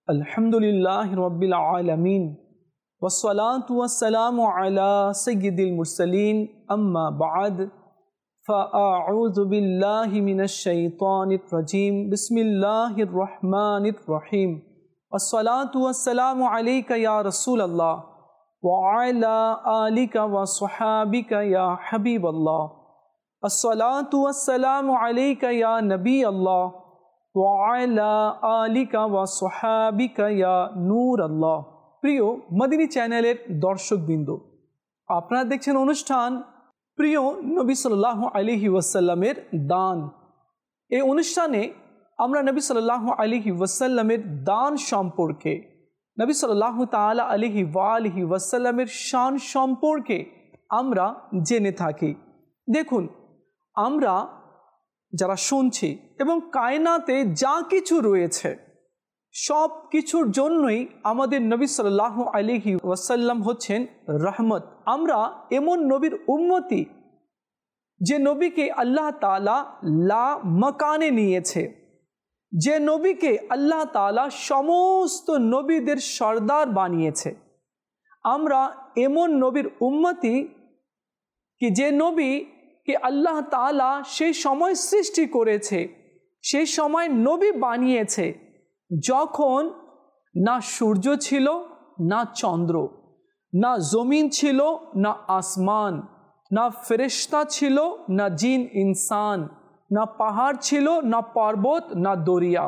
अल्हम्दुलिल्लाहि रब्बिल आलमीन वस्सलातु वस्सलामु अला सय्यिदिल मुरसलीन अम्मा बाद फ़अऊज़ु बिल्लाहि मिनश शैतानिर रजीम बिस्मिल्लाहिर रहमानिर रहीम वस्सलातु वस्सलामु अलैका या रसूल अल्लाह व अला आलिका व स्वहाबिका या हबीब अल्लाह अस्सलातु वस्सलामु अलैका या नबी अल्लाह ওয়ালা আলিকা ওয়া সাহাবিকা ইয়া নূর আল্লাহ। প্রিয় মদিনী চ্যানেলের দর্শকবৃন্দ, আপনারা দেখছেন অনুষ্ঠান প্রিয় নবী সাল্লাল্লাহু আলাইহি ওয়াসাল্লামের দান। এই অনুষ্ঠানে আমরা নবী সাল্লাল্লাহু আলাইহি ওয়াসাল্লামের দান সম্পর্কে, নবী সাল্লাল্লাহু তাআলা আলাইহি ওয়া আলিহি ওয়াসাল্লামের শান সম্পর্কে আমরা জেনে থাকি। দেখুন, আমরা যারা শুনছি এবং কায়নাতে যা কিছু রয়েছে সব কিছুর জন্যই আমাদের নবী সাল্লাল্লাহু আলাইহি ওয়াসাল্লাম হচ্ছেন রহমত। আমরা এমন নবীর উম্মতি যে নবীকে আল্লাহ তাআলা লা মাকানে নিয়েছে, যে নবীকে আল্লাহ তাআলা সমস্ত নবীদের সর্দার বানিয়েছে। আমরা এমন নবীর উম্মতি কি যে নবী कि अल्लाह ताला সেই সময় সৃষ্টি করেছে, সেই সময় নবী বানিয়েছে যখন না সূর্য ছিল, না চন্দ্র, না জমিন ছিল, না আসমান, না ফেরেশতা ছিল, না জিন ইনসান, না পাহাড় ছিল, না পর্বত, না দরিয়া,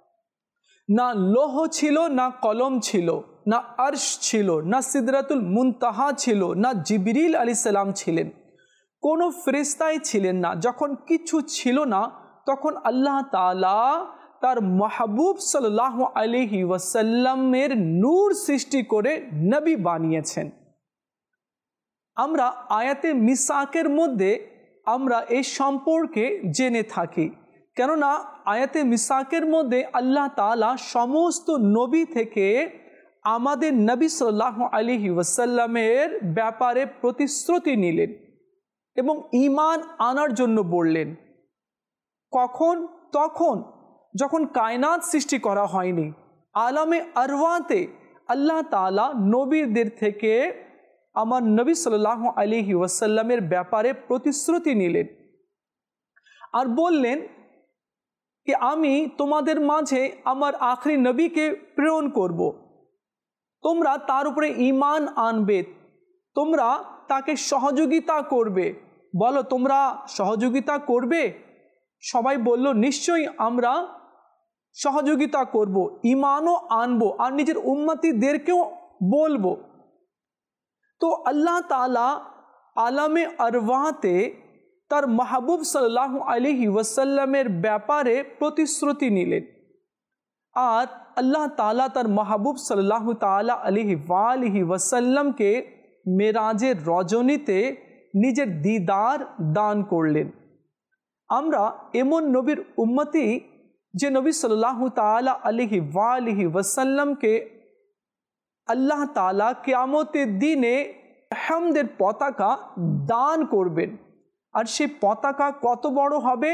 না লৌহ ছিল, না কলম ছিল, না আরশ ছিল, না সিদরাতুল মুনতাহা ছিল, না জিবরিল আলাইহিস সালাম ছিলেন, কোনো ফেরেশতাই ছিলেন না। যখন কিছু ছিল না তখন আল্লাহ তাআলা তার মাহবুব সাল্লাল্লাহু আলাইহি ওয়াসাল্লামের নূর সৃষ্টি করে নবী বানিয়েছেন। আমরা আয়াতে মিসাকের মধ্যে আমরা এই সম্পর্কে জেনে থাকি, কেননা আয়াতে মিসাকের মধ্যে আল্লাহ তাআলা সমস্ত নবী থেকে আমাদের নবী সাল্লাল্লাহু আলাইহি ওয়াসাল্লামের ব্যাপারে প্রতিশ্রুতি নিলেন এবং ঈমান আনার জন্য বললেন। কখন? তখন যখন কায়নাত সৃষ্টি করা হয়নি, আলামে আরওয়াতে আল্লাহ তাআলা নবীদের থেকে আমার নবী সাল্লাল্লাহু আলাইহি ওয়াসাল্লামের ব্যাপারে প্রতিশ্রুতি নিলেন আর বললেন যে আমি তোমাদের মাঝে আমার আখরি নবীকে প্রেরণ করব, তোমরা তার উপরে ঈমান আনবে, তোমরা তাকে সহযোগিতা করবে। বলো, তোমরা সহযোগিতা করবে? সবাই বলল, নিশ্চয়ই আমরা সহযোগিতা করব, ঈমানও আনবো আর নিজের উম্মতিদেরকেও বলবো। তো আল্লাহ তাআলা আলামে আরওয়াতে তার মাহবুব সাল্লাল্লাহু আলাইহি ওয়াসাল্লামের ব্যাপারে প্রতিশ্রুতি নিলেন আর আল্লাহ তাআলা তার মাহবুব সাল্লাল্লাহু তাআলা আলাইহি ওয়াসাল্লামকে মেরাজের রজনীতে নিজের দিদার দান করলেন। আমরা এমন নবীর উম্মতি যে নবী সাল্লাল্লাহু তাআলা আলাইহি ওয়াসাল্লামকে আল্লাহ তাআলা কিয়ামতের দিনে হামদের পতাকা দান করবেন। আর সেই পতাকা কত বড় হবে?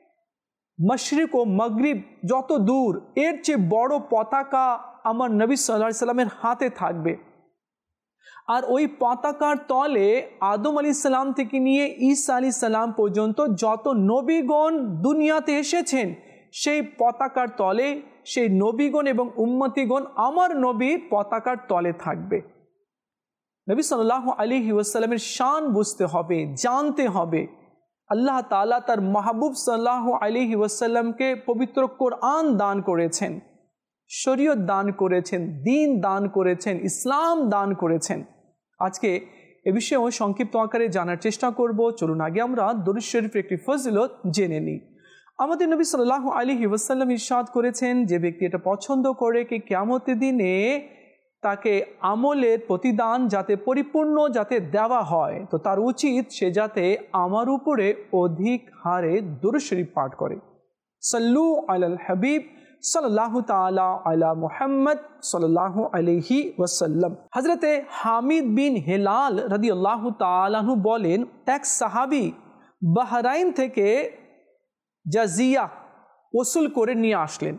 মশরিক ও মাগরিব যত দূর, এর চেয়ে বড় পতাকা আমার নবী সাল্লাল্লাহু আলাইহি সাল্লামের হাতে থাকবে। আর ওই পতাকার তলে আদম আলাইহিস সালাম থেকে নিয়ে ঈসা আলাইহিস সালাম পর্যন্ত যত নবীগণ দুনিয়াতে এসেছেন, সেই পতাকার তলে সেই নবীগণ এবং উম্মতিগণ আমার নবীর পতাকার তলে থাকবে। নবী সাল্লাল্লাহু আলাইহি ওয়াসাল্লামের শান বুঝতে হবে, জানতে হবে। আল্লাহ তাআলা তার মাহবুব সাল্লাল্লাহু আলাইহি ওয়াসাল্লামকে পবিত্র কোরআন দান করেছেন, শরীয়ত দান করেছেন, দ্বীন দান করেছেন, ইসলাম দান করেছেন। আজকে এ বিষয়েও সংক্ষিপ্ত আকারে জানার চেষ্টা করব। চলুন আগে আমরা দরুদ শরীফের একটি ফজিলত জেনে নিই। আমাদের নবী সাল্লাল্লাহু আলাইহি ওয়াসাল্লাম ইরশাদ করেছেন, যে ব্যক্তি এটা পছন্দ করে কি কিয়ামতের দিনে তাকে আমলের প্রতিদান যাতে পরিপূর্ণ যাতে দেওয়া হয়, তো তার উচিত সে যাতে আমার উপরে অধিক হারে দরুদ শরীফ পাঠ করে। সাল্লু আলাল হাবিব সাল্লাল্লাহু তাআলা আলা মুহাম্মদ সাল্লাল্লাহু আলাইহি ওয়াসাল্লাম। হযরতে হামিদ বিন হিলাল রাদিয়াল্লাহু তাআলা আনহু বলেন, এক সাহাবী বাহরাইন থেকে জাজিয়া ওসুল করে নিয়ে আসলেন।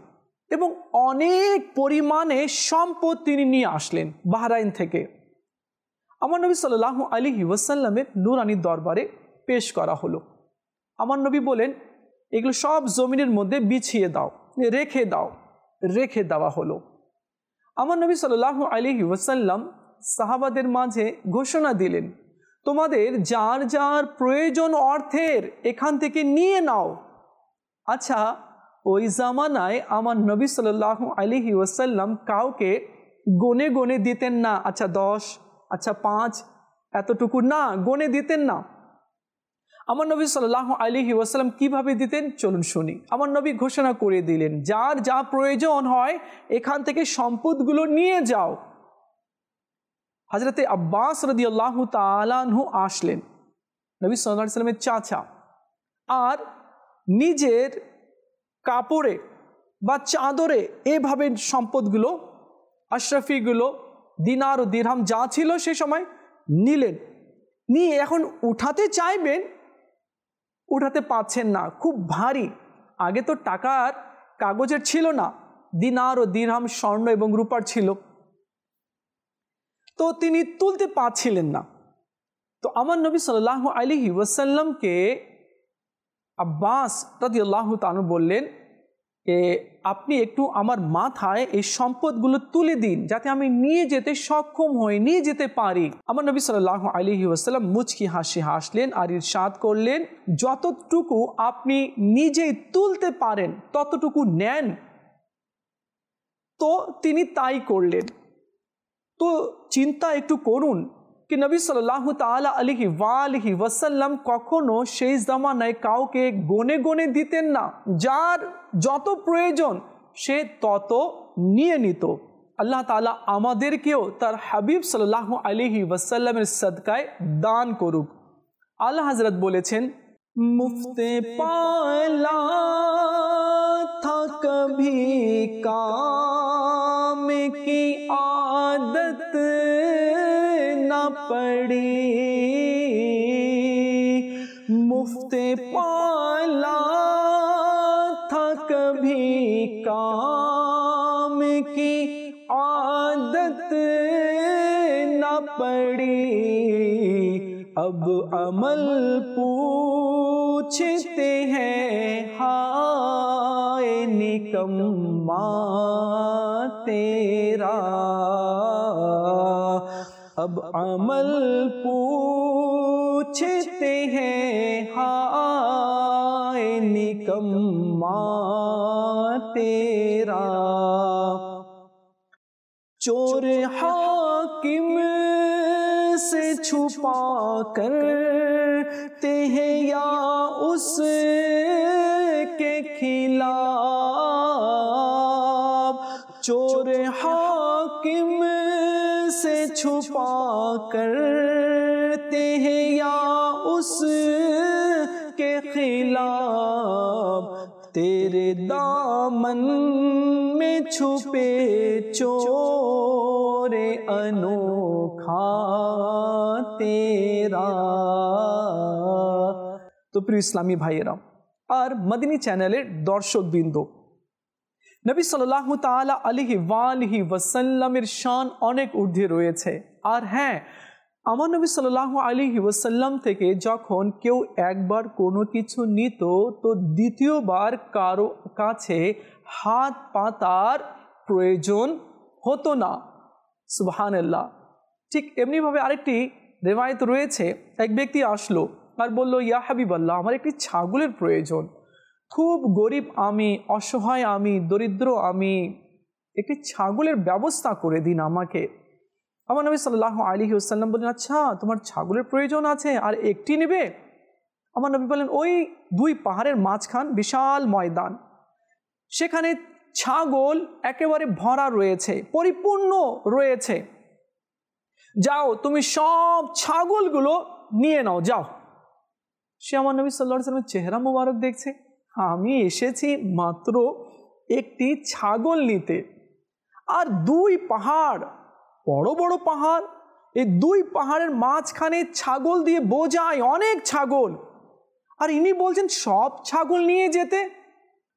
এবং অনেক পরিমাণে সম্পদ তিনি নিয়ে আসলেন বাহরাইন থেকে। আমার নবী সাল্লাল্লাহু আলাইহি ওয়াসাল্লামের নূরানি দরবারে পেশ করা হলো। আমার নবী বলেন, এগুলো সব জমিনের মধ্যে বিছিয়ে দাও, রেখে দেওয়া হলো। আমার নবী সাল্লাল্লাহু আলাইহি ওয়াসাল্লাম সাহাবাদের মাঝে ঘোষণা দিলেন, তোমাদের যার যার প্রয়োজন অর্থের এখান থেকে নিয়ে নাও। আচ্ছা, ওই জামানায় আমার নবী সাল্লাল্লাহু আলাইহি ওয়াসাল্লাম কাউকে গনে গনে দিতেন না, আচ্ছা 10, আচ্ছা 5, এতটুকু না, গনে দিতেন না। আমার নবী সাল্লাল্লাহু আলাইহি ওয়াসাল্লাম কিভাবে দিতেন চলুন শুনি। আমার নবী ঘোষণা করে দিলেন, যার যা প্রয়োজন হয় এখান থেকে সম্পদগুলো নিয়ে যাও। হযরতে আব্বাস রাদিয়াল্লাহু তাআলা আনহু আসলেন, নবী সাল্লাল্লাহু আলাইহি ওয়াসাল্লামের চাচা, আর নিজের কাপড়ে বা চাদরে এভাবে সম্পদগুলো, আশরাফিগুলো, দিনার ও দিরহাম যা ছিল সে সময় নিলেন। নিয়ে এখন উঠাতে চাইবেন, উঠাতে পাচ্ছেন না, খুব ভারী। আগে তো টাকার কাগজের ছিল না, দিনার ও দিরহাম স্বর্ণ এবং রূপার ছিল, তো তিনি তুলতে পারছিলেন না। তো আমার নবী সাল্লাল্লাহু আলাইহি ওয়াসাল্লামকে আব্বাস রাদিয়াল্লাহু তাআলা বললেন, আপনি একটু আমার মাথায় এই সম্পদগুলো তুলে দিন, যাতে আমি নিয়ে যেতে সক্ষম হই, নিয়ে যেতে পারি। আমার নবী সাল্লাল্লাহু আলাইহি ওয়াসাল্লাম মুচকি হাসি হাসলেন আর ইরশাদ করলেন, যতটুকু আপনি নিজেই তুলতে পারেন ততটুকু নেন। তো তিনি তাই করলেন। তো চিন্তা একটু করুন कि नबी सल्लल्लाहु ताला अलैहि वसल्लम कखनो সেই জামানায় কাউকে গনে গনে দিতেন না, যার যত প্রয়োজন সে তত নিয়ে নিত। আল্লাহ তাআলা আমাদেরকেও তার হাবিব সাল্লাল্লাহু আলাইহি ওয়াসাল্লামের সদকায় দান করুক। আল্লাহ হযরত বলেছেন, মুফতে পালা था कभी काम की आदत न पड़ी, मुफ्ते पाला था कभी काम की आदत न पड़ी, अब अमल पूछते हैं हाय निकम्मा तेरा, अब अमल पूछते हैं हाय निकम्मा तेरा। चोर हाकिम से छुपा करते हैं या उसके खिलाफ, चोर हाकिम से छुपा करते हैं या उसके खिलाफ, तेरे दामन में छुपे चोरे अनोखा तेरा। तो प्रिय इस्लामी भाइয়েরা আর মদিনী চ্যানেলের দর্শকবৃন্দ, নবী সাল্লাল্লাহু তাআলা আলাইহি ওয়াসাল্লামের শান অনেক ঊর্ধ্বে রয়েছে। আর হ্যাঁ, আমার নবী সাল্লাল্লাহু আলাইহি ওয়াসাল্লাম থেকে যখন কেউ একবার কোনো কিছু নিত তো দ্বিতীয়বার কারো কাছে হাত পাতার প্রয়োজন হতো না। সুবহানাল্লাহ। ঠিক এমনিভাবে আরেকটি রিওয়ায়াত রয়েছে, এক ব্যক্তি আসলো আর বলল, ইয়া হাবিবাল্লাহ, আমার একটি ছাগলের প্রয়োজন, খুব গরিব আমি, অসহায় আমি, দরিদ্র আমি, একটি ছাগলের ব্যবস্থা করে দিন আমাকে। আমার নবী সাল্লাল্লাহু আলাইহি ওয়াসাল্লাম বললেন, আচ্ছা তোমার ছাগলের প্রয়োজন আছে আর একটি নেবে? আমার নবী বললেন, ওই দুই পাহাড়ের মাঝখান বিশাল ময়দান, সেখানে ছাগল একেবারে ভরা রয়েছে, পরিপূর্ণ রয়েছে, যাও তুমি সব ছাগলগুলো নিয়ে নাও, যাও। সে আমার নবী সাল্লাল্লাহু আলাইহি ওয়াসাল্লামের চেহারা মোবারক দেখছে, আমি এসেছি মাত্র একটি ছাগল নিতে, আর দুই পাহাড়, বড় বড় পাহাড়, এই দুই পাহাড়ের মাঝখানে ছাগল দিয়ে বোঝায় অনেক ছাগল, আর ইনি বলছেন সব ছাগল নিয়ে যেতে।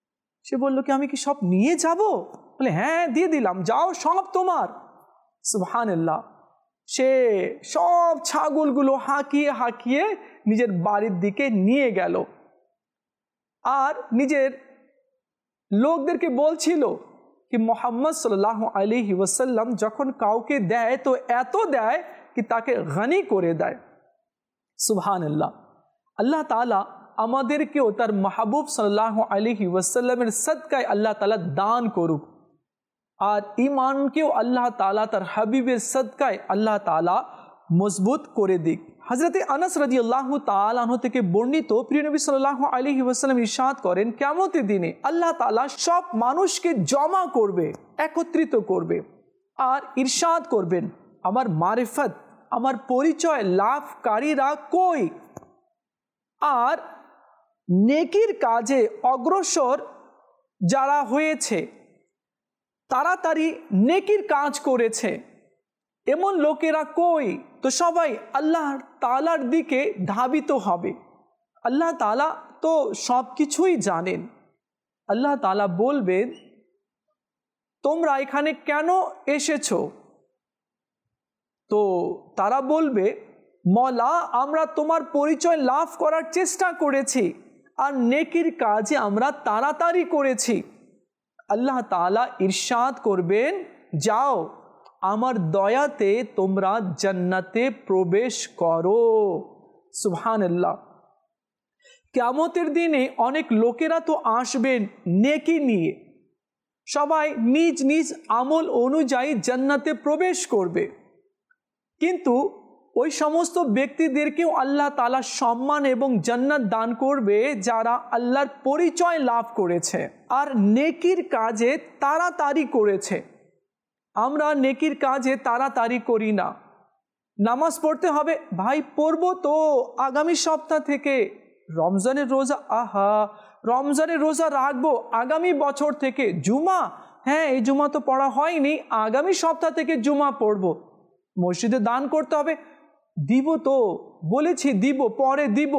সে বলল কি আমি কি সব নিয়ে যাব? বলে হ্যাঁ দিয়ে দিলাম, যাও সব তোমার। সুবহানাল্লাহ। সে সব ছাগলগুলো হাঁকিয়ে হাঁকিয়ে নিজের বাড়ির দিকে নিয়ে গেল আর নিজের লোকদেরকে বলছিল कि मोहम्मद सल्लल्लाहु अलैहि वसल्लम যখন কাউকে দেয় তো এত দেয় कि তাকে গনি করে দেয়। সুবহানাল্লাহ। আল্লাহ তাআলা আমাদেরকেও তার মাহবুব সাল্লাল্লাহু আলাইহি ওয়াসাল্লামের সদকায় আল্লাহ তাআলা দান করুক, আর ঈমানকেও আল্লাহ তাআলা তার হাবিবের সদকায় আল্লাহ তাআলা মজবুত করে দিক। হযরতে আনাস রাদিয়াল্লাহু তাআলা আনহু থেকে বর্ণিত, প্রিয় নবী সাল্লাল্লাহু আলাইহি ওয়াসাল্লাম ইরশাদ করেন, কিয়ামতের দিনে আল্লাহ তাআলা সব মানুষকে জমা করবে, একত্রিত করবে আর ইরশাদ করবেন, আমার মারিফত, আমার পরিচয় লাভকারীরা কই? আর নেকির কাজে অগ্রসর যারা হয়েছে, তাড়াতাড়ি নেকির কাজ করেছে, এমন লোকেরা কই? তো সবাই আল্লাহ তাআলার দিকে ধাবিত হবে। আল্লাহ তাআলা তো সব কিছুই জানেন। আল্লাহ তাআলা বলবেন, তোমরা এখানে কেন এসেছো? তো তারা বলবে, মওলা আমরা তোমার পরিচয় লাভ করার চেষ্টা করেছি আর নেকির কাজে আমরা তাড়াতাড়ি করেছি। আল্লাহ তাআলা ইরশাদ করবেন, যাও আমার দয়াতে তোমরা জান্নাতে প্রবেশ করো। সুবহানাল্লাহ। কিয়ামতের দিনে অনেক লোকেরা তো আসবেন নেকি নিয়ে, সবাই নিজ নিজ আমল অনুযায়ী জান্নাতে প্রবেশ করবে, কিন্তু ওই সমস্ত ব্যক্তিদেরকেও আল্লাহ তাআলা সম্মান এবং জান্নাত দান করবে যারা আল্লাহর পরিচয় লাভ করেছে আর নেকির কাজে তাড়াতাড়ি করেছে। আমরা নেকির কাজে তাড়াতাড়ি করি না। নামাজ পড়তে হবে, ভাই পড়বো তো আগামী সপ্তাহ থেকে। রমজানের রোজা, আহা রমজানের রোজা রাখবো আগামী বছর থেকে। জুমা, হ্যাঁ এই জুমা তো পড়া হয়নি, আগামী সপ্তাহ থেকে জুমা পড়বো। মসজিদে দান করতে হবে, দিব তো বলেছি দিব, পরে দিব।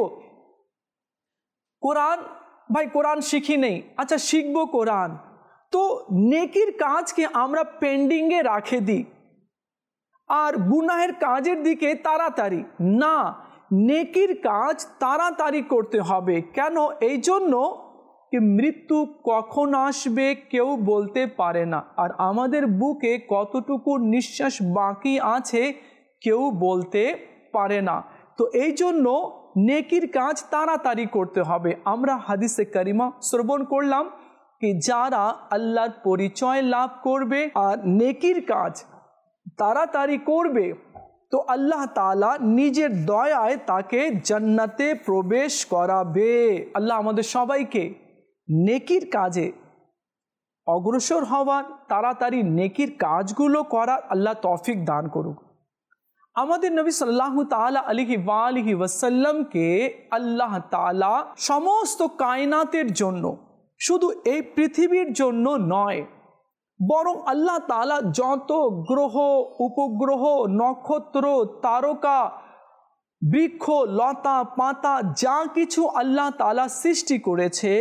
কোরআন, ভাই কোরআন শিখি নেই, আচ্ছা শিখবো কোরআন। তো নেকির কাজকে আমরা পেন্ডিংয়ে রাখে দিই আর গুনাহের কাজের দিকে তাড়াতাড়ি না। নেকির কাজ তাড়াতাড়ি করতে হবে। কেন? এই জন্য কি মৃত্যু কখন আসবে কেউ বলতে পারে না, আর আমাদের বুকে কতটুকু নিঃশ্বাস বাকি আছে কেউ বলতে পারে না। তো এই জন্য নেকির কাজ তাড়াতাড়ি করতে হবে। আমরা হাদিসে কারিমা শ্রবণ করলাম कि যারা আল্লাহর পরিচয় লাভ করবে আর নেকির কাজ তাড়াতাড়ি করবে, তো আল্লাহ তাআলা নিজের দয়ায় তাকে জান্নাতে প্রবেশ করাবে। আল্লাহ আমাদের সবাইকে নেকির কাজে অগ্রসর হওয়ার, তাড়াতাড়ি নেকির কাজগুলো করার আল্লাহ তৌফিক দান করুক। আমাদের নবী সাল্লাল্লাহু তাআলা আলাইহি ওয়াসাল্লামকে আল্লাহ তাআলা সমস্ত কায়নাতের জন্য, শুধু এই পৃথিবীর জন্য নয়, বরং আল্লাহ তাআলা যত গ্রহ, উপগ্রহ, নক্ষত্র, তারকা, বৃক্ষ, লতা পাতা যা কিছু আল্লাহ তাআলা সৃষ্টি করেছে,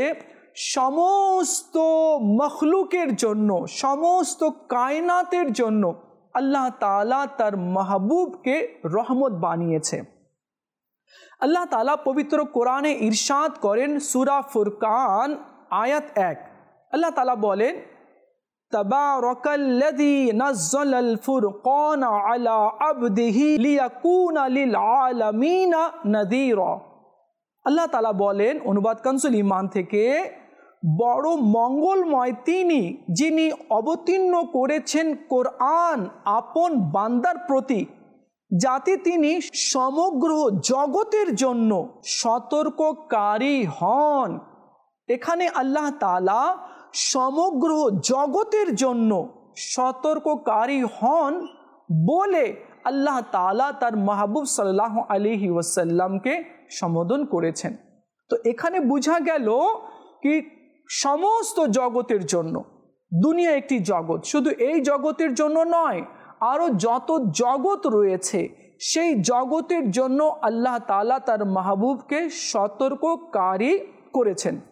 সমস্ত মখলুকের জন্য, সমস্ত কায়নাতের জন্য আল্লাহ তাআলা তার মাহবুবকে রহমত বানিয়েছে। আল্লাহ তাআলা পবিত্র কোরআনে ইরশাদ করেন, সূরা ফুরকান আয়াত 1, আল্লাহ তাআলা বলেন, তাবারাকাল্লাযী নাযালাল ফুরকানা আলা আবদিহি লিয়াকুনা লিল আলামিনা নাযীরা। আল্লাহ তাআলা বলেন, অনুবাদ কানসুল ঈমান থেকে, বড় মঙ্গলময় তিনি যিনি অবতীর্ণ করেছেন কোরআন আপন বান্দার প্রতি, যাতে তিনি সমগ্র জগতের জন্য সতর্ককারী হন। এখানে আল্লাহ তাআলা সমগ্র জগতের জন্য সতর্ককারী হন বলে আল্লাহ তাআলা তার মাহবুব সাল্লাল্লাহু আলাইহি ওয়াসাল্লামকে সম্বোধন করেছেন। তো এখানে বোঝা গেল কি সমস্ত জগতের জন্য, দুনিয়া একটি জগৎ, শুধু এই জগতের জন্য নয়, আরও যত জগৎ রয়েছে সেই জগতের জন্য আল্লাহ তাআলা তার মাহবুবকে সতর্ককারী করেছেন।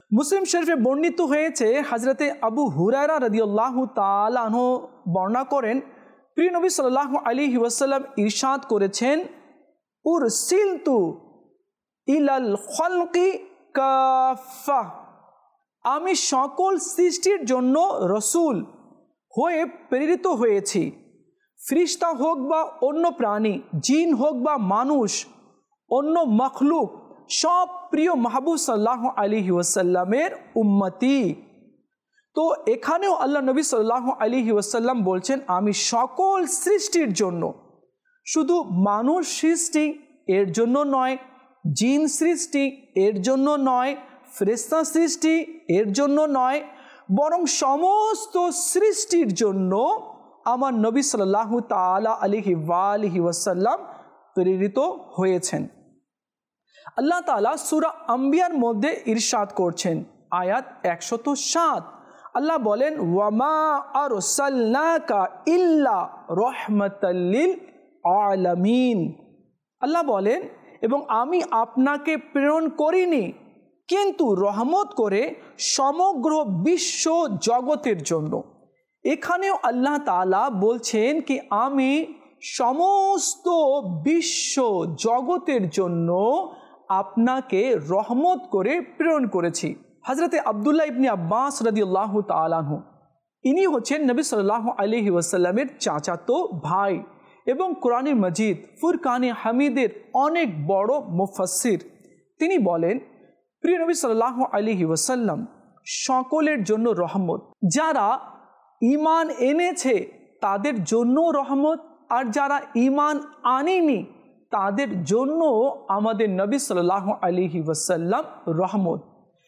মুসলিম শরীফে বর্ণিত হয়েছে, হযরতে আবু হুরায়রা রাদিয়াল্লাহু তাআলা আনহু বর্ণনা করেন, প্রিয় নবী সাল্লাল্লাহু আলাইহি ওয়াসাল্লাম ইরশাদ করেছেন, উরসিলতু ইলাল খালকি কাফা, আমি সকল সৃষ্টির জন্য রসুল হয়ে প্রেরিত হয়েছি। ফেরেশতা হোক বা অন্য প্রাণী, জিন হোক বা মানুষ, অন্য মখলুক, সব প্রিয় মাহবুব সাল্লাল্লাহু আলাইহি ওয়াসাল্লামের উম্মতি। তো এখানেও আল্লাহ নবী সাল্লাল্লাহু আলাইহি ওয়াসাল্লাম বলছেন, আমি সকল সৃষ্টির জন্য, শুধু মানুষ সৃষ্টি এর জন্য নয়, জিন সৃষ্টি এর জন্য নয়, ফেরেশতা সৃষ্টি এর জন্য নয়, বরং সমস্ত সৃষ্টির জন্য আমার নবী সাল্লাল্লাহু তাআলা আলাইহি ওয়াসাল্লাম প্রেরিত হয়েছেন। আল্লাহ তাআলা সূরা আম্বিয়ার মধ্যে ইরশাদ করছেন, আয়াত 107, আল্লাহ বলেন, ওয়ামা আরসালনাকা ইল্লা রাহমাতাল লিল আলামিন। আল্লাহ বলেন, এবং আমি আপনাকে প্রেরণ করিনি কিন্তু রহমত করে সমগ্র বিশ্ব জগতের জন্য। এখানেও আল্লাহ তাআলা বলছেন কি আমি সমস্ত বিশ্ব জগতের জন্য আপনাকে রহমত করে প্রেরণ করেছি। হযরতে আব্দুল্লাহ ইবনে আব্বাস রাদিয়াল্লাহু তাআলা আনহু, ইনি হচ্ছেন নবী সাল্লাল্লাহু আলাইহি ওয়াসাল্লামের চাচাতো ভাই এবং কোরআনে মজিদ ফুরকানে হামিদের অনেক বড় মুফাসসির। তিনি বলেন, প্রিয় নবী সাল্লাল্লাহু আলাইহি ওয়াসাল্লাম সকলের জন্য রহমত। যারা ঈমান এনেছে তাদের জন্য রহমত, আর যারা ঈমান আনেনি তাদের জন্য আমাদের নবী সাল্লাল্লাহু আলাইহি ওয়াসাল্লাম রহমত।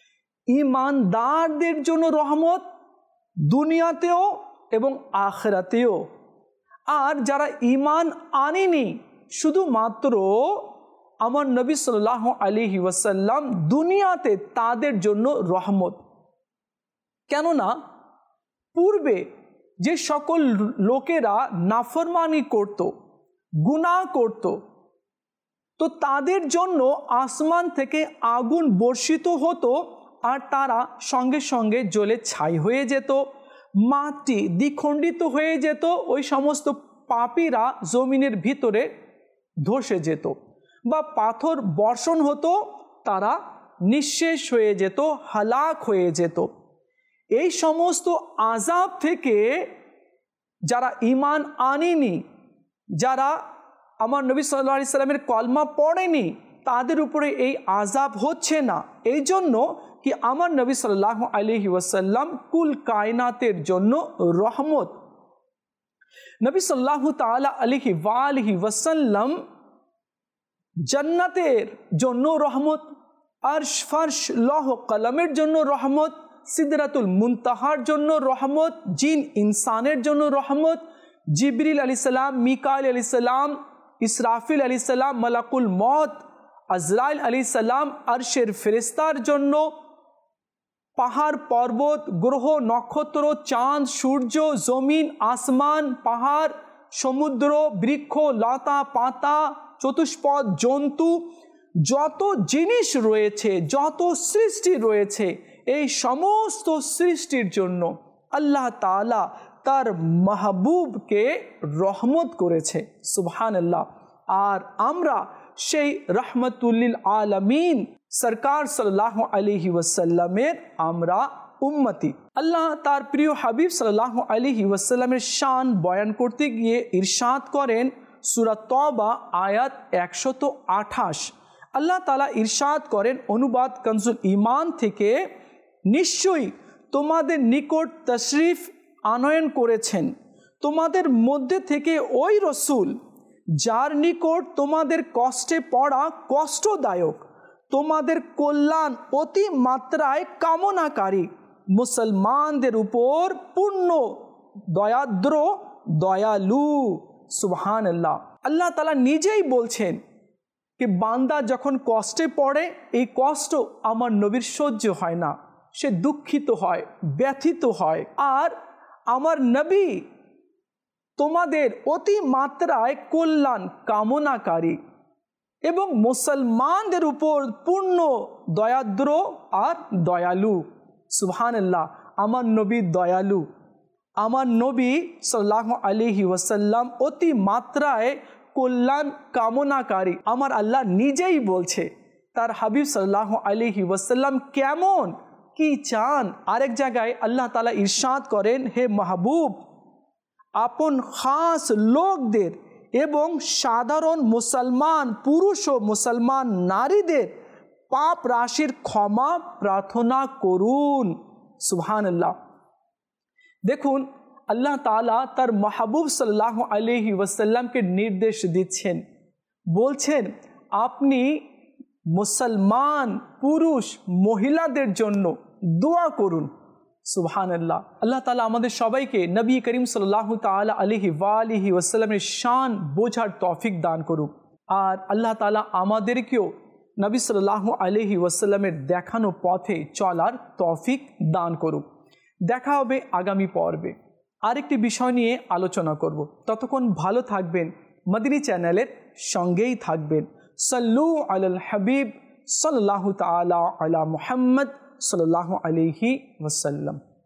ঈমানদারদের জন্য রহমত দুনিয়াতেও এবং আখিরাতেও, আর যারা ঈমান আনেনি শুধুমাত্র আমার নবী সাল্লাল্লাহু আলাইহি ওয়াসাল্লাম দুনিয়াতে তাদের জন্য রহমত। কেননা পূর্বে যে সকল লোকেরা নাফরমানি করত, গুনাহ করত, তো তাদের জন্য আসমান থেকে আগুন বর্ষিত হতো আর তারা সঙ্গে সঙ্গে জ্বলে ছাই হয়ে যেত, মাটি দ্বিখণ্ডিত হয়ে যেত, ওই সমস্ত পাপীরা জমিনের ভিতরে ধসে যেত, বা পাথর বর্ষণ হতো, তারা নিঃশেষ হয়ে যেত, হালাক হয়ে যেত। এই সমস্ত আযাব থেকে যারা ঈমান আনেনি, যারা আমার নবী সাল্লাল্লাহু আলাইহি সাল্লামের কলমা পড়েনি, তাদের উপরে এই আযাব হচ্ছে না। এই জন্য কি আমার নবী সাল্লাল্লাহু আলাইহি ওয়াসাল্লাম কুল কায়নাতের জন্য রহমত। নবী সাল্লাল্লাহু তাআলা আলাইহি ওয়াসাল্লাম জান্নাতের জন্য রহমত, আরশ ফারশ লৌহ কলমের জন্য রহমত, সিদরাতুল মুনতাহার জন্য রহমত, জিন ইনসানের জন্য রহমত, জিবরিল আলাইহিস সালাম, মিকাইল আলাইহিস সালাম, ইসরাফিল আলাইহিস সালাম, মালাকুল মউত, আজরাইল আলাইহিস সালাম, আরশের ফেরেশতার জন্য, পাহাড় পর্বত, গ্রহ নক্ষত্র, চাঁদ সূর্য, জমিন আসমান, পাহাড় সমুদ্র, বৃক্ষ লতা পাতা, চতুষ্পদ জন্তু, যত জিনিস রয়েছে, যত সৃষ্টি রয়েছে, এই সমস্ত সৃষ্টির জন্য আল্লাহ তাআলা তার মাহবুবকে রহমত করেছে। সুবহানাল্লাহ। আর আমরা সেই রহমতুল্লিল আলামিন সরকার সাল্লাল্লাহু আলাইহি ওয়াসাল্লামের আমরা উম্মতি। আল্লাহ তার প্রিয় হাবিব সাল্লাল্লাহু আলাইহি ওয়াসাল্লামের শান বয়ান করতে গিয়ে ইরশাদ করেন, সূরা তওবা আয়াত 128, আল্লাহ তাআলা ইরশাদ করেন, অনুবাদ কনজুল ঈমান থেকে, নিশ্চয়ই তোমাদের নিকট তশরিফ আনয়ন করেছেন তোমাদের মধ্যে থেকে ওই রসুল যার নিকট তোমাদের কষ্টে পড়া কষ্টদায়ক, তোমাদের কল্যাণ অতি মাত্রায় কামনাকারী, মুসলমানদের উপর পূর্ণ দয়াদ্র দয়ালু। সুবহানাল্লাহ। আল্লাহ তাআলা নিজেই বলছেন कि बांदा जखन कष्टे पड़े এই কষ্ট আমার নবীর সহ্য হয় না, সে দুঃখিত হয়, ব্যথিত হয়। আর আমার নবী তোমাদের অতি মাত্রায় কল্যাণ কামনাকারী। এবং মুসলমানদের উপর পূর্ণ দয়াদ্র আর দয়ালু। সুবহানাল্লাহ, আমার নবী দয়ালু। আমার নবী সাল্লাল্লাহু আলাইহি ওয়াসাল্লাম অতি মাত্রায় কল্যাণ কামনাকারী। আমার আল্লাহ নিজেই বলছে তার হাবিব সাল্লাল্লাহু আলাইহি ওয়াসাল্লাম কেমন, কি চান। আরেক জায়গায় আল্লাহ তাআলা ইরশাদ করেন, হে মাহবুব, আপন খাস লোকদের এবং সাধারণ মুসলমান পুরুষ ও মুসলমান নারীদের পাপ রাশির ক্ষমা প্রার্থনা করুন। সুবহানাল্লাহ। দেখুন, আল্লাহ তাআলা তার মাহবুব সাল্লাল্লাহু আলাইহি ওয়াসাল্লামকে নির্দেশ দিচ্ছেন, বলছেন আপনি মুসলমান পুরুষ মহিলাদের জন্য দোয়া করুন। সুবহানাল্লাহ। আল্লাহ তাআলা আমাদের সবাইকে নবী করিম সাল্লাল্লাহু তাআলা আলাইহি ওয়া আলিহি ওয়াসাল্লামের শান বোঝার তৌফিক দান করুক। আর আল্লাহ তাআলা আমাদেরকেও নবী সাল্লাল্লাহু আলাইহি ওয়াসাল্লামের দেখানো পথে চলার তৌফিক দান করুক। দেখা হবে আগামী পর্বে, আরেকটি বিষয় নিয়ে আলোচনা করব। ততক্ষণ ভালো থাকবেন, মদিনী চ্যানেলের সঙ্গেই থাকবেন। সাল্লু আলাল হাবিব সাল্লাল্লাহু তাআলা আলা মুহাম্মদ সাল্লাল্লাহু আলাইহি ওয়াসাল্লাম।